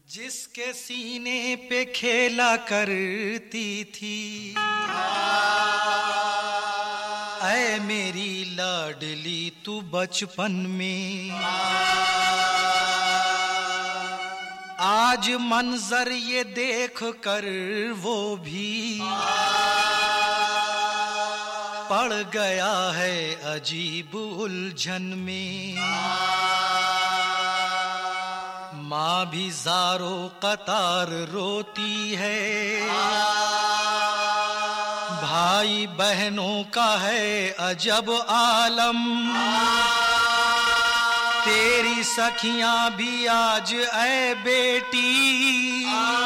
जिसके सीने पे खेला करती थी, ऐ मेरी लाडली तू बचपन में, आज मंजर ये देख कर वो भी पड़ गया है अजीब उलझन में। माँ भी ज़ारो कतार रोती है, भाई बहनों का है अजब आलम, तेरी सखियां भी आज ऐ बेटी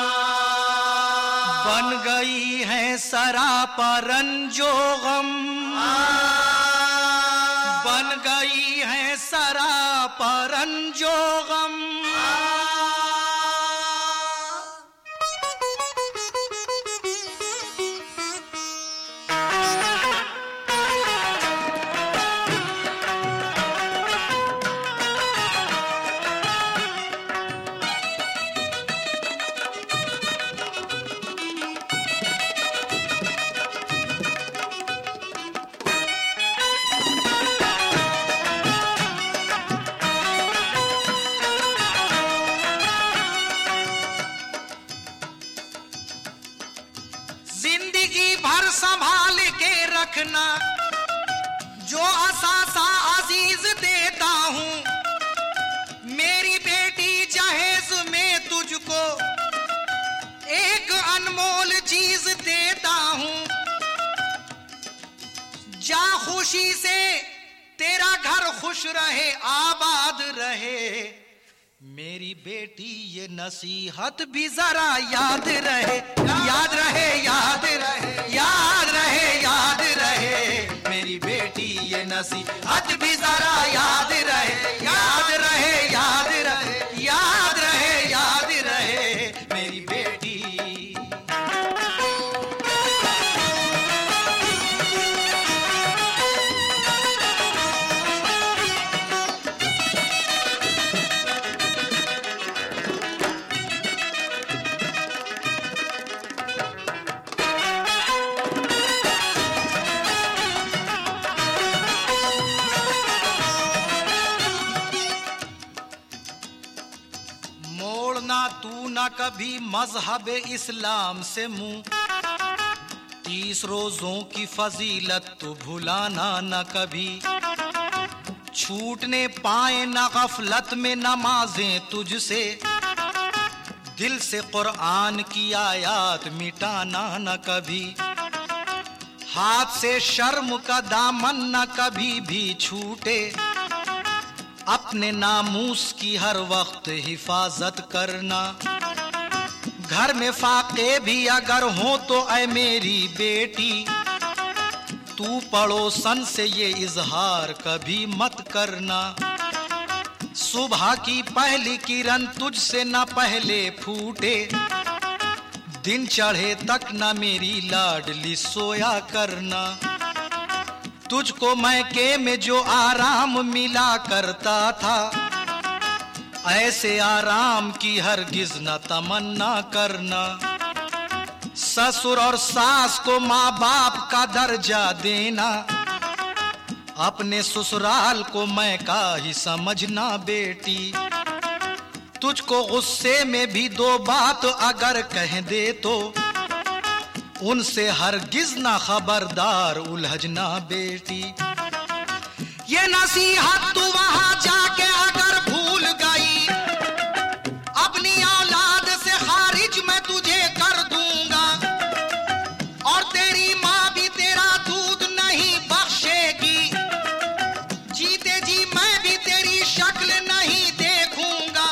बन गई हैं सरापा रंजो गम, बन गई हैं सरापा रंजो गम। जिंदगी भर संभाल के रखना जो असासा अजीज देता हूँ, मेरी बेटी जहेज में तुझको एक अनमोल चीज देता हूँ। जा खुशी से तेरा घर खुश रहे आबाद रहे, मेरी बेटी ये नसीहत भी जरा याद रहे, याद रहे, याद रहे, याद रहे, याद रहे, मेरी बेटी ये नसीहत भी जरा याद रहे, याद रहे, याद रहे, याद रहे, याद रहे, मेरी बेटी। मोड़ना तू ना कभी मजहब इस्लाम से मुंह, 30 रोजों की फजीलत तू भुलाना न कभी, छूटने पाए न गफलत में नमाजें तुझसे, दिल से कुरान की आयात मिटाना न कभी, हाथ से शर्म का दामन न कभी भी छूटे, अपने नामूस की हर वक्त हिफाजत करना, घर में फाके भी अगर हो तो ऐ मेरी बेटी, तू पड़ोसन से ये इजहार कभी मत करना, सुबह की पहली किरण तुझसे न पहले फूटे, दिन चढ़े तक न मेरी लाडली सोया करना, तुझको मैके में जो आराम मिला करता था, ऐसे आराम की हरगिज न तमन्ना करना, ससुर और सास को माँ बाप का दर्जा देना, अपने ससुराल को मैका ही समझना बेटी, तुझको गुस्से में भी 2 बात अगर कह दे तो उनसे हरगिज ना खबरदार उलझना बेटी। ये नसीहत तू वहां जाके अगर भूल गई, अपनी औलाद से खारिज मैं तुझे कर दूंगा, और तेरी माँ भी तेरा दूध नहीं बख्शेगी, जीते जी मैं भी तेरी शक्ल नहीं देखूंगा।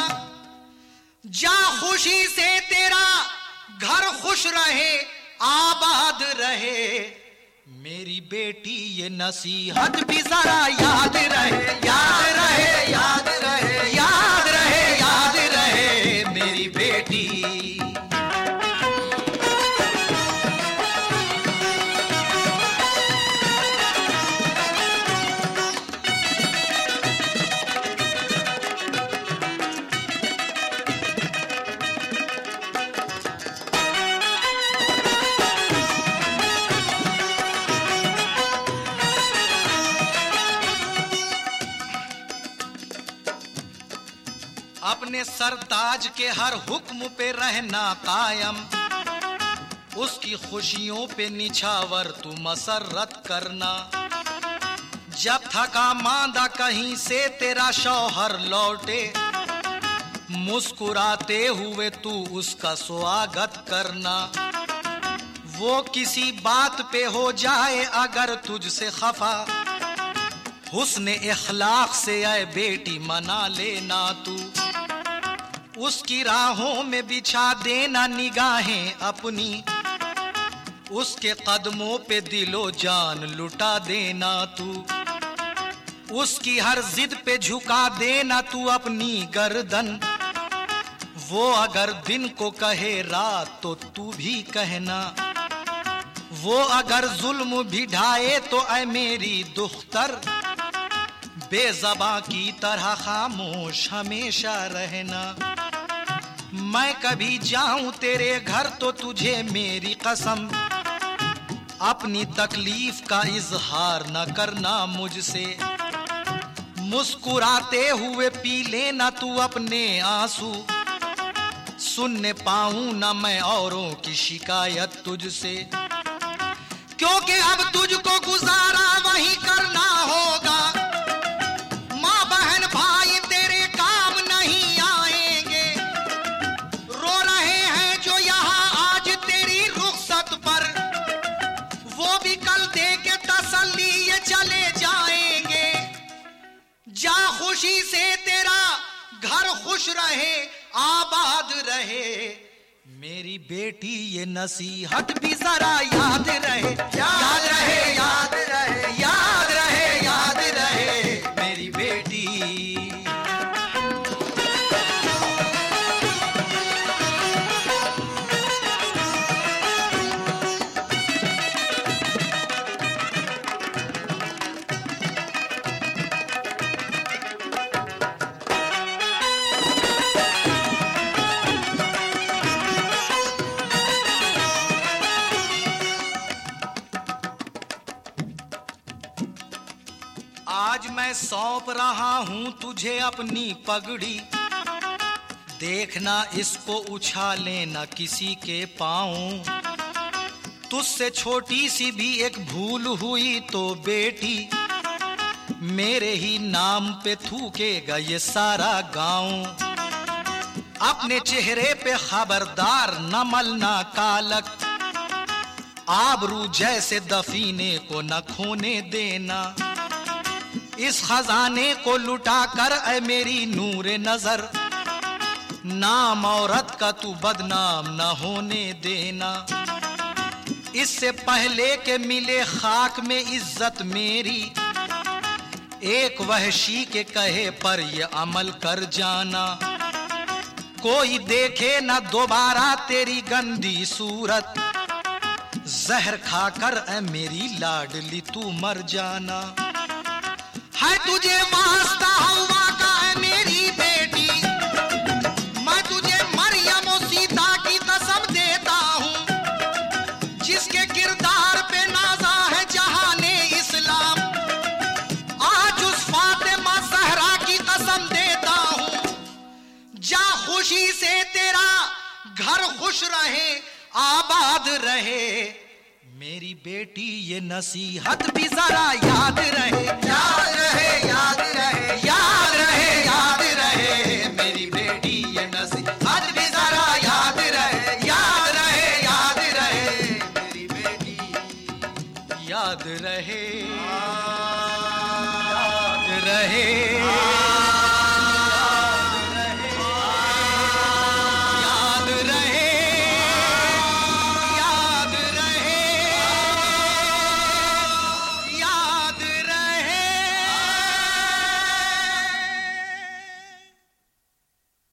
जा खुशी से तेरा घर खुश रहे आबाद रहे, मेरी बेटी ये नसीहत भी जरा याद रहे, याद रहे, याद रहे, याद रहे, याद रहे, मेरी बेटी। अपने सरताज के हर हुक्म पे रहना कायम, उसकी खुशियों पे निछावर तू मसरत करना। जब थका मांदा कहीं से तेरा शौहर लौटे, मुस्कुराते हुए तू उसका स्वागत करना। वो किसी बात पे हो जाए अगर तुझसे खफा, हुस्न इखलाक से आए बेटी मना लेना तू। उसकी राहों में बिछा देना निगाहें अपनी, उसके कदमों पे दिलो जान लुटा देना तू। उसकी हर जिद पे झुका देना तू अपनी गर्दन, वो अगर दिन को कहे रात तो तू भी कहना। वो अगर जुल्म भी ढाए तो ऐ मेरी दुख्तर, बेज़बां की तरह खामोश हमेशा रहना। मैं कभी जाऊं तेरे घर तो तुझे मेरी कसम, अपनी तकलीफ का इजहार न करना मुझसे। मुस्कुराते हुए पी लेना तू अपने आंसू, सुनने पाऊं ना मैं औरों की शिकायत तुझसे। क्योंकि अब तुझको गुजारा वही करना होगा, माँ बहन भाई तेरे काम नहीं आएंगे। रो रहे हैं जो यहाँ आज तेरी रुखसत पर, वो भी कल दे के तसल्ली ये चले जाएंगे। जा खुशी से तेरा घर खुश रहे आबाद रहे, मेरी बेटी ये नसीहत भी जरा याद रहे। याद रहे याद रहे याद रहे याद रहे मेरी बेटी। आज मैं सौंप रहा हूं तुझे अपनी पगड़ी, देखना इसको उछाले न किसी के पांव। तुझसे छोटी सी भी एक भूल हुई तो बेटी, मेरे ही नाम पे थूकेगा ये सारा गांव। अपने चेहरे पे खबरदार न मलना कालक, आबरू जैसे दफीने को न खोने देना। इस खजाने को लुटा कर ऐ मेरी नूरे नजर, नाम औरत का तू बदनाम न होने देना। इससे पहले के मिले खाक में इज्जत मेरी, एक वहशी के कहे पर ये अमल कर जाना। कोई देखे न दोबारा तेरी गंदी सूरत, जहर खाकर ऐ मेरी लाडली तू मर जाना। है तुझे वास्ता हवा का है मेरी बेटी, मैं तुझे मरियम और सीता की कसम देता हूँ, जिसके किरदार पे नाजा है जहाने इस्लाम। आज उस फातिमा ज़हरा की कसम देता हूँ, जा खुशी से तेरा घर खुश रहे आबाद रहे, मेरी बेटी ये नसीहत भी जरा याद रहे। याद रहे याद रहे याद रहे याद रहे मेरी बेटी ये नसीहत।